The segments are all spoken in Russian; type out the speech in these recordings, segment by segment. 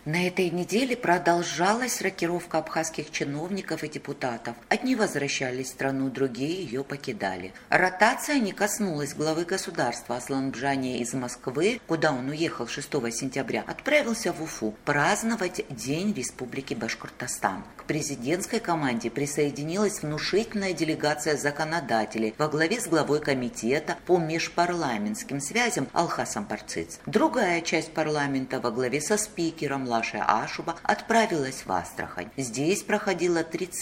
На этой неделе продолжалась рокировка абхазских чиновников и депутатов. Одни возвращались в страну, другие ее покидали. Ротация не коснулась главы государства. Аслан Бжания из Москвы, куда он уехал 6 сентября, отправился в Уфу праздновать День Республики Башкортостан. К президентской команде присоединилась внушительная делегация законодателей во главе с главой комитета по межпарламентским связям Алхасом Парциц. Другая часть парламента во главе со спикером Лашей Ашуба отправилась в Астрахань. Здесь проходила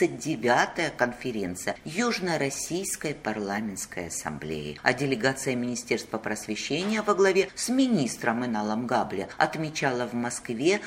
39-я конференция Южно-Российской парламентской ассамблеи, а делегация Министерства просвещения во главе с министром Иналом Габле отмечала в Москве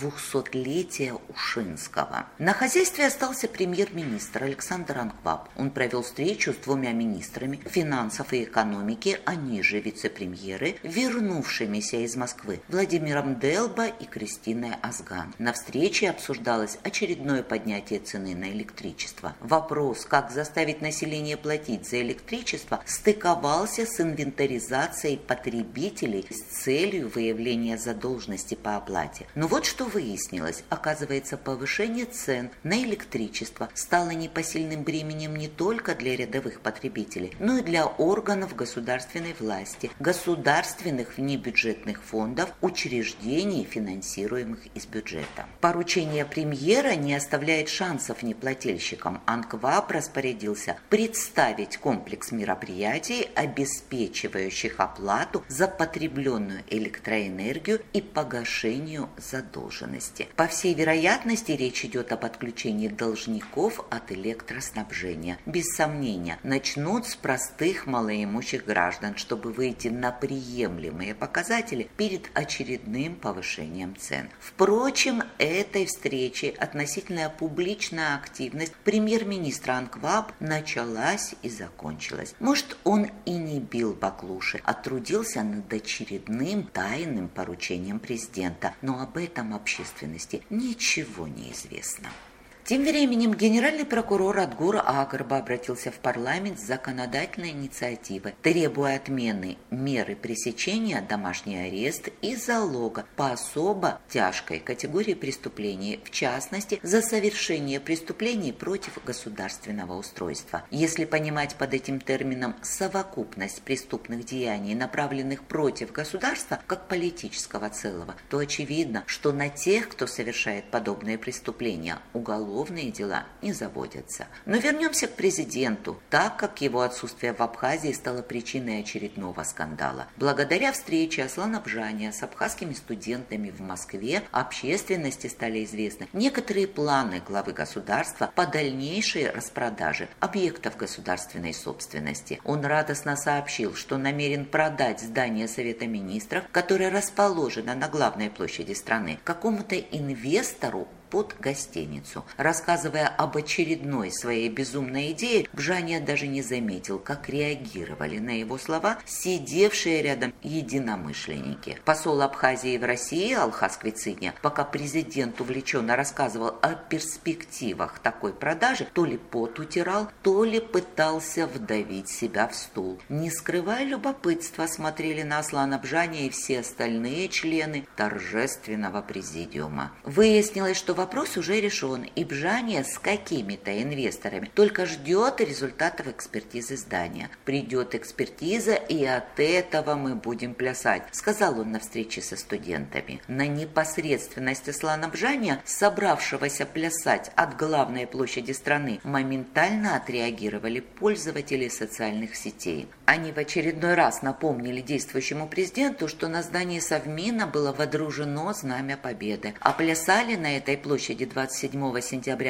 200-летие Ушинского. На хозяйстве остался премьер-министр Александр Анкваб. Он провел встречу с двумя министрами финансов и экономики, они же вице-премьеры, вернувшимися из Москвы, Владимиром Делба и Кристиной Азган. На встрече обсуждалось очередное поднятие цены на электричество. Вопрос, как заставить население платить за электричество, стыковался с инвентаризацией потребителей с целью выявления задолженности по оплате. Но вот что выяснилось. Оказывается, повышение цен на электричество стало непосильным бременем не только для рядовых потребителей, но и для органов государственной власти, государственных внебюджетных фондов, учреждений, финансируемых из бюджета. Поручение премьера не оставляет шансов неплательщикам. Анкваб распорядился представить комплекс мероприятий, обеспечивающих оплату за потребленную электроэнергию и погашению задолженности. По всей вероятности, речь идет об отключении должников от электроснабжения. Без сомнения, начнут с простых малоимущих граждан, чтобы выйти на приемлемые показатели перед очередным повышением цен. Впрочем, этой встречи относительная публичная активность премьер-министра Анкваб началась и закончилась. Может, он и не бил баклуши, а трудился над очередным тайным поручением президента, но об этом общественности ничего не известно. Тем временем генеральный прокурор Адгур Агарба обратился в парламент с законодательной инициативой, требуя отмены меры пресечения, домашний арест и залога по особо тяжкой категории преступлений, в частности, за совершение преступлений против государственного устройства. Если понимать под этим термином совокупность преступных деяний, направленных против государства, как политического целого, то очевидно, что на тех, кто совершает подобные преступления, уголовные дела не заводятся. Но вернемся к президенту, так как его отсутствие в Абхазии стало причиной очередного скандала. Благодаря встрече Аслана Бжания с абхазскими студентами в Москве общественности стали известны некоторые планы главы государства по дальнейшей распродаже объектов государственной собственности. Он радостно сообщил, что намерен продать здание Совета министров, которое расположено на главной площади страны, какому-то инвестору под гостиницу. Рассказывая об очередной своей безумной идее, Бжания даже не заметил, как реагировали на его слова сидевшие рядом единомышленники. Посол Абхазии в России Алхас Квициня, пока президент увлеченно рассказывал о перспективах такой продажи, то ли пот утирал, то ли пытался вдавить себя в стул. Не скрывая любопытства, смотрели на Аслана Бжания и все остальные члены торжественного президиума. Выяснилось, что вопрос уже решен, и Бжания с какими-то инвесторами только ждет результатов экспертизы здания. Придет экспертиза, и от этого мы будем плясать, сказал он на встрече со студентами. На непосредственность Аслана Бжания, собравшегося плясать от главной площади страны, моментально отреагировали пользователи социальных сетей. Они в очередной раз напомнили действующему президенту, что на здании Совмина было водружено знамя Победы, а плясали на этой площади 27 сентября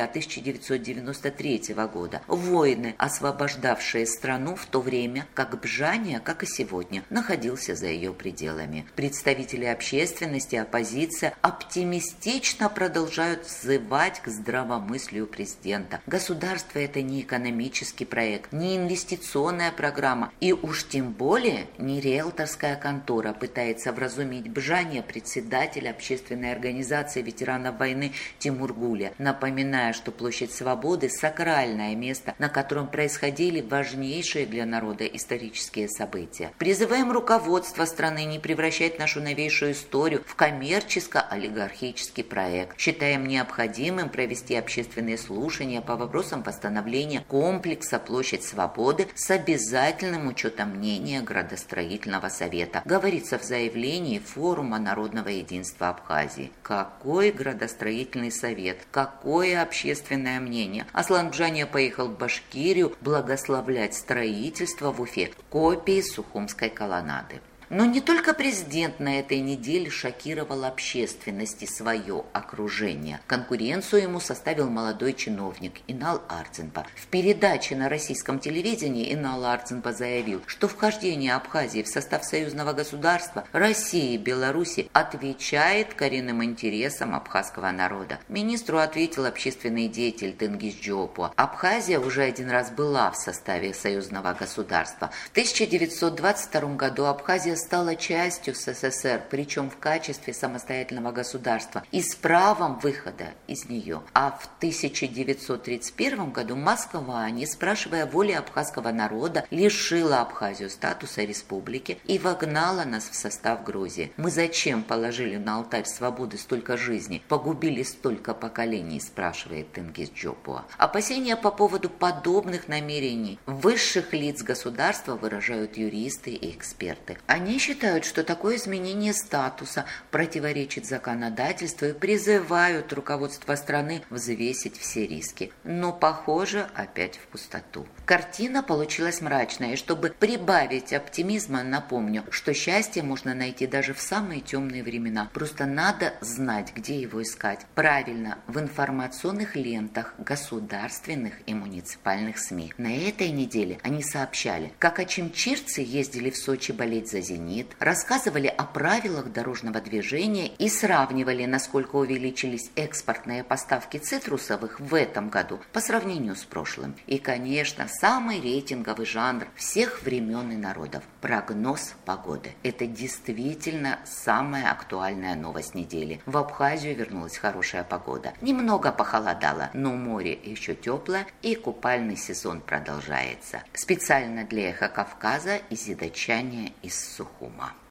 1993 года воины, освобождавшие страну в то время, как Бжания, как и сегодня, находился за ее пределами. Представители общественности и оппозиция оптимистично продолжают взывать к здравомыслию президента. Государство – это не экономический проект, не инвестиционная программа И уж тем более не риэлторская контора пытается вразумить Бжане, председателя общественной организации ветеранов войны Тимур Гуля, напоминая, что Площадь Свободы – сакральное место, на котором происходили важнейшие для народа исторические события. Призываем руководство страны не превращать нашу новейшую историю в коммерческо-олигархический проект. Считаем необходимым провести общественные слушания по вопросам восстановления комплекса Площадь Свободы с обязательным учетом мнения градостроительного совета, говорится в заявлении Форума народного единства Абхазии. Какой градостроительный совет? Какое общественное мнение? Аслан Бжания поехал в Башкирию благословлять строительство в Уфе копии Сухумской колоннады. Но не только президент на этой неделе шокировал общественность и свое окружение. Конкуренцию ему составил молодой чиновник Инал Ардзинба. В передаче на российском телевидении Инал Ардзинба заявил, что вхождение Абхазии в состав союзного государства России и Беларуси отвечает коренным интересам абхазского народа. Министру ответил общественный деятель Тенгиз Джопуа. Абхазия уже один раз была в составе союзного государства. В 1922 году Абхазия стала частью СССР, причем в качестве самостоятельного государства и с правом выхода из нее. А в 1931 году Москва, не спрашивая воли абхазского народа, лишила Абхазию статуса республики и вогнала нас в состав Грузии. Мы зачем положили на алтарь свободы столько жизней, погубили столько поколений, спрашивает Тенгиз Джопуа. Опасения по поводу подобных намерений высших лиц государства выражают юристы и эксперты. Они считают, что такое изменение статуса противоречит законодательству и призывают руководство страны взвесить все риски. Но, похоже, опять в пустоту. Картина получилась мрачная, и чтобы прибавить оптимизма, напомню, что счастье можно найти даже в самые темные времена. Просто надо знать, где его искать. Правильно, в информационных лентах государственных и муниципальных СМИ. На этой неделе они сообщали, как очимчирцы ездили в Сочи болеть за «Зенит», рассказывали о правилах дорожного движения и сравнивали, насколько увеличились экспортные поставки цитрусовых в этом году по сравнению с прошлым. И, конечно, самый рейтинговый жанр всех времен и народов – прогноз погоды. Это действительно самая актуальная новость недели. В Абхазию вернулась хорошая погода. Немного похолодало, но море еще теплое и купальный сезон продолжается. Специально для «Эхо Кавказа» Изида Чаня из Сухума.